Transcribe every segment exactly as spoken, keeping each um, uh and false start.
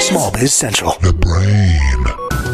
Small Biz Central. The Brain.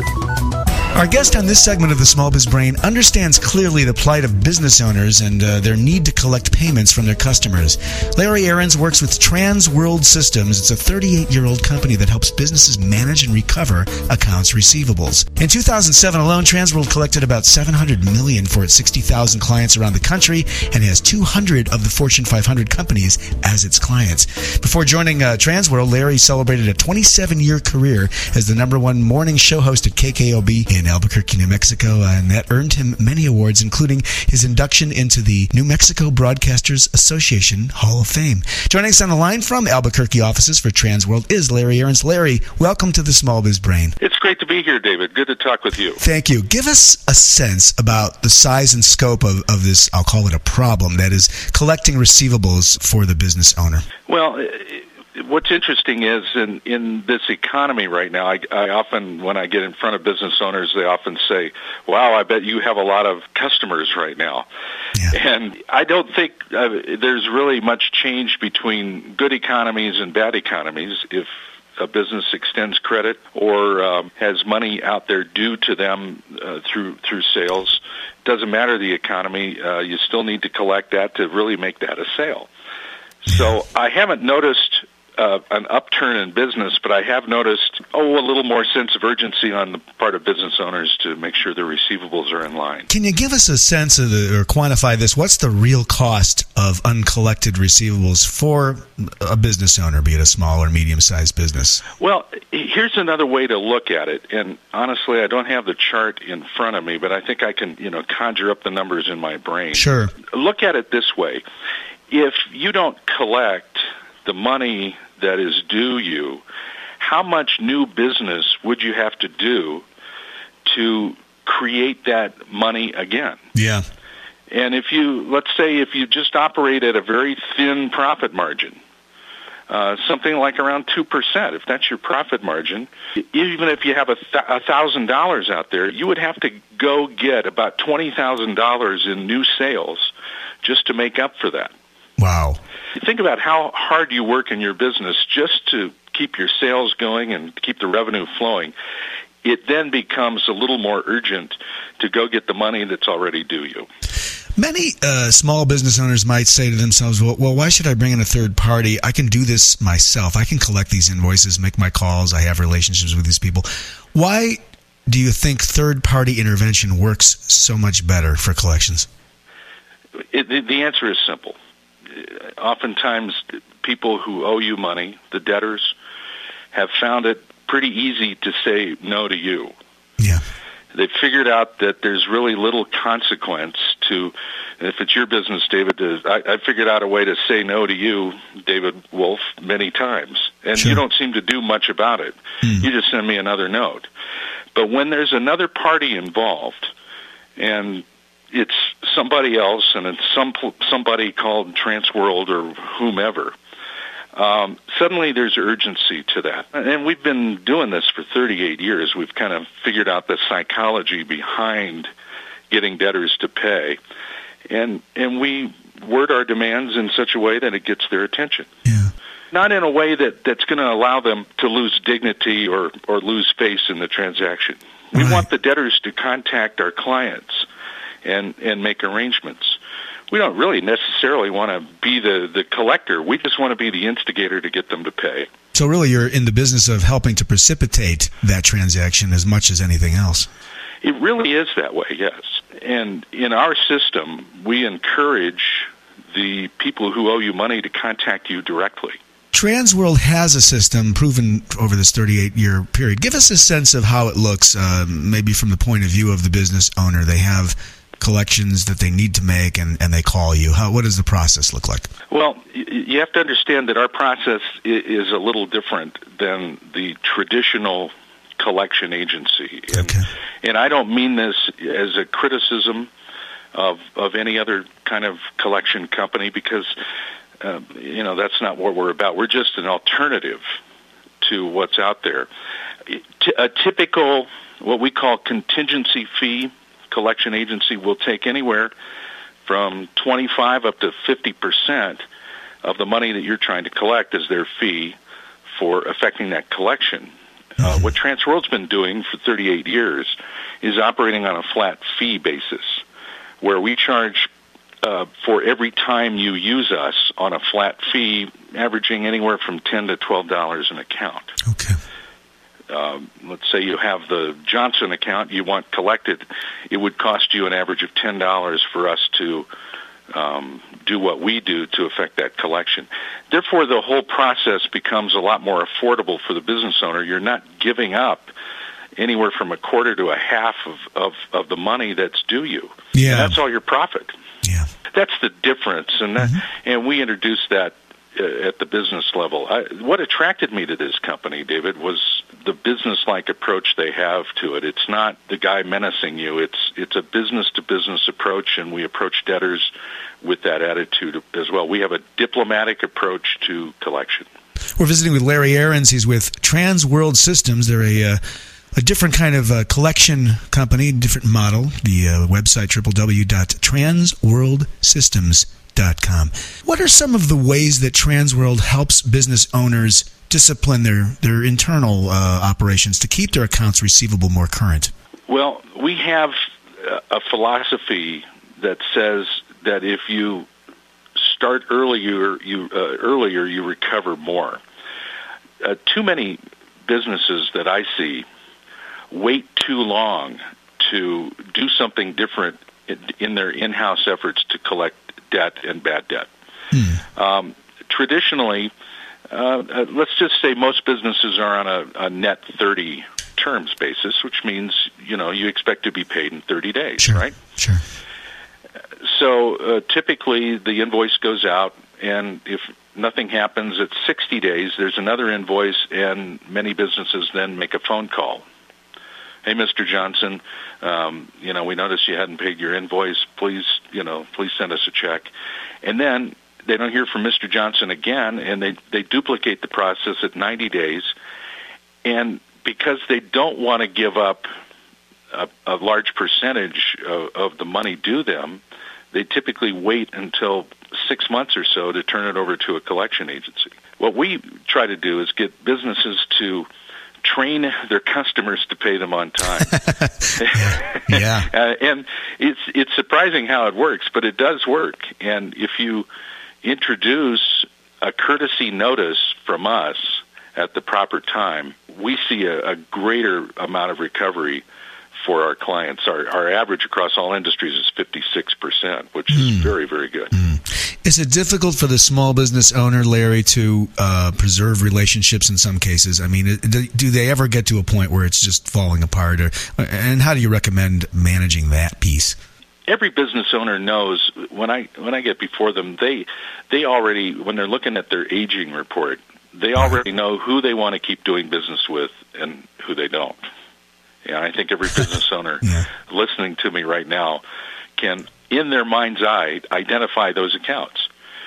Our guest on this segment of the Small Biz Brain understands clearly the plight of business owners and uh, their need to collect payments from their customers. Larry Ahrens works with Transworld Systems. It's a thirty-eight-year-old company that helps businesses manage and recover accounts receivables. In two thousand seven alone, Transworld collected about seven hundred million dollars for its sixty thousand clients around the country and has two hundred of the Fortune five hundred companies as its clients. Before joining uh, Transworld, Larry celebrated a twenty-seven-year career as the number one morning show host at K K O B in Albuquerque, New Mexico, and that earned him many awards, including his induction into the New Mexico Broadcasters Association Hall of Fame. Joining us on the line from Albuquerque offices for Transworld is Larry Ahrens. Larry, welcome to the Small Biz Brain. It's great to be here, David. Good to talk with you. Thank you. Give us a sense about the size and scope of, of this, I'll call it a problem, that is collecting receivables for the business owner. Well, it, what's interesting is in, in this economy right now, I, I often, when I get in front of business owners, they often say, wow, I bet you have a lot of customers right now. Yeah. And I don't think uh, there's really much change between good economies and bad economies. If a business extends credit or um, has money out there due to them uh, through through sales, doesn't matter the economy, uh, you still need to collect that to really make that a sale. So I haven't noticed Uh, an upturn in business, but I have noticed, oh, a little more sense of urgency on the part of business owners to make sure their receivables are in line. Can you give us a sense of the, or quantify this? What's the real cost of uncollected receivables for a business owner, be it a small or medium-sized business? Well, here's another way to look at it, and honestly, I don't have the chart in front of me, but I think I can, you know, conjure up the numbers in my brain. Sure. Look at it this way. If you don't collect the money that is due you, how much new business would you have to do to create that money again? Yeah. And if you, let's say if you just operate at a very thin profit margin, uh, something like around two percent, if that's your profit margin, even if you have a one thousand dollars out there, you would have to go get about twenty thousand dollars in new sales just to make up for that. Wow. Think about how hard you work in your business just to keep your sales going and keep the revenue flowing. It then becomes a little more urgent to go get the money that's already due you. Many uh, small business owners might say to themselves, well, well, why should I bring in a third party? I can do this myself. I can collect these invoices, make my calls. I have relationships with these people. Why do you think third-party intervention works so much better for collections? It, the, the answer is simple. Oftentimes, people who owe you money, the debtors, have found it pretty easy to say no to you. Yeah. They've figured out that there's really little consequence to, if it's your business, David, to, I, I figured out a way to say no to you, David Wolf, many times. And sure. You don't seem to do much about it. Mm. You just send me another note. But when there's another party involved, and it's somebody else, and it's some somebody called Transworld or whomever, um, suddenly there's urgency to that. And we've been doing this for thirty-eight years. We've kind of figured out the psychology behind getting debtors to pay. And and we word our demands in such a way that it gets their attention. Yeah. Not in a way that, that's going to allow them to lose dignity or, or lose face in the transaction. We Right. want the debtors to contact our clients and and make arrangements. We don't really necessarily want to be the, the collector. We just want to be the instigator to get them to pay. So really you're in the business of helping to precipitate that transaction as much as anything else. It really is that way, yes. And in our system, we encourage the people who owe you money to contact you directly. Transworld has a system proven over this thirty-eight-year period. Give us a sense of how it looks, uh, maybe from the point of view of the business owner. They have collections that they need to make, and, and they call you. How, what does the process look like? Well, you have to understand that our process is a little different than the traditional collection agency. And, okay. and I don't mean this as a criticism of of any other kind of collection company, because uh, you know that's not what we're about. We're just an alternative to what's out there. A typical, what we call contingency fee collection agency will take anywhere from twenty-five up to fifty percent of the money that you're trying to collect as their fee for effecting that collection. Uh, what Transworld's been doing for thirty-eight years is operating on a flat fee basis, where we charge uh, for every time you use us on a flat fee, averaging anywhere from ten to twelve dollars an account. Okay. Um, let's say you have the Johnson account you want collected, it would cost you an average of ten dollars for us to um, do what we do to effect that collection. Therefore, the whole process becomes a lot more affordable for the business owner. You're not giving up anywhere from a quarter to a half of, of, of the money that's due you. Yeah. And that's all your profit. Yeah. That's the difference, and that, Mm-hmm. and we introduced that uh, at the business level. I, what attracted me to this company, David, was the business-like approach they have to it. It's not the guy menacing you. It's it's a business-to-business approach, and we approach debtors with that attitude as well. We have a diplomatic approach to collection. We're visiting with Larry Ahrens. He's with Transworld Systems. They're a uh, a different kind of uh, collection company, different model. The uh, website, w w w dot transworld systems dot com. What are some of the ways that Transworld helps business owners discipline their, their internal uh, operations to keep their accounts receivable more current? Well, we have a philosophy that says that if you start earlier, you uh, earlier you recover more. Uh, too many businesses that I see wait too long to do something different in, in their in-house efforts to collect debt and bad debt. Hmm. Um, traditionally, uh, uh, let's just say most businesses are on a, a net thirty terms basis, which means, you know, you expect to be paid in thirty days, sure, right? Sure. So uh, typically the invoice goes out, and if nothing happens at sixty days, there's another invoice, and many businesses then make a phone call. Hey, Mister Johnson, um, you know, we noticed you hadn't paid your invoice. Please, you know, please send us a check. And then they don't hear from Mister Johnson again, and they, they duplicate the process at ninety days. And because they don't want to give up a, a large percentage of, of the money due them, they typically wait until six months or so to turn it over to a collection agency. What we try to do is get businesses to train their customers to pay them on time. yeah. yeah. uh, and it's it's surprising how it works, but it does work. And if you introduce a courtesy notice from us at the proper time, we see a, a greater amount of recovery for our clients. Our, our average across all industries is fifty-six percent, which is mm. very, very good. Mm. Is it difficult for the small business owner, Larry, to uh, preserve relationships in some cases? I mean, do, do they ever get to a point where it's just falling apart? Or, and how do you recommend managing that piece? Every business owner knows when I when I get before them, they they already, when they're looking at their aging report, they already know who they want to keep doing business with and who they don't. Yeah, I think every business owner yeah. listening to me right now can, in their mind's eye, identify those accounts.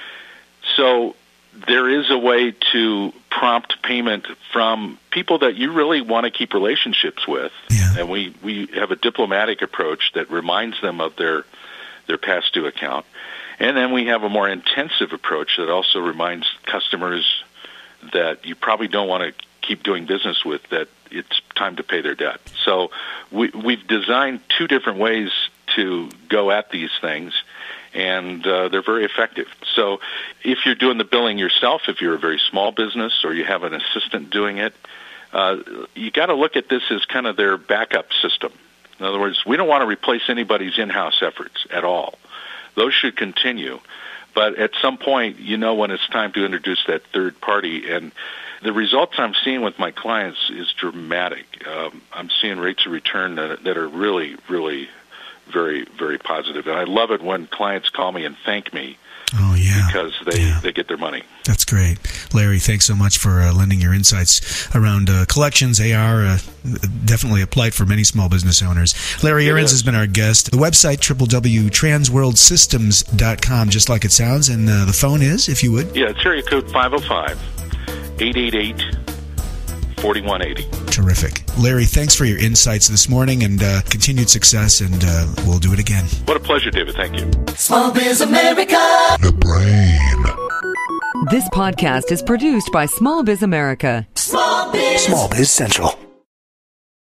So there is a way to prompt payment from people that you really want to keep relationships with. Yeah. And we, we have a diplomatic approach that reminds them of their their past due account. And then we have a more intensive approach that also reminds customers that you probably don't want to keep doing business with, that it's time to pay their debt. So we, we've designed two different ways to go at these things, and uh, they're very effective. So if you're doing the billing yourself, if you're a very small business or you have an assistant doing it, uh, you got to look at this as kind of their backup system. In other words, we don't want to replace anybody's in-house efforts at all. Those should continue. But at some point, you know when it's time to introduce that third party, and the results I'm seeing with my clients is dramatic. Um, I'm seeing rates of return that, that are really, really very, very positive. And I love it when clients call me and thank me oh, yeah. because they, yeah. they get their money. That's great. Larry, thanks so much for uh, lending your insights around uh, collections. A R, uh, definitely applied for many small business owners. Larry Ahrens has been our guest. The website, w w w dot transworld systems dot com, just like it sounds. And uh, the phone is, if you would. Yeah, it's area code five oh five, eight eight eight, four one eight zero. Terrific. Larry, thanks for your insights this morning, and uh, continued success, and uh, we'll do it again. What a pleasure, David. Thank you. Small Biz America. The Brain. This podcast is produced by Small Biz America. Small Small Biz. Small Biz Central.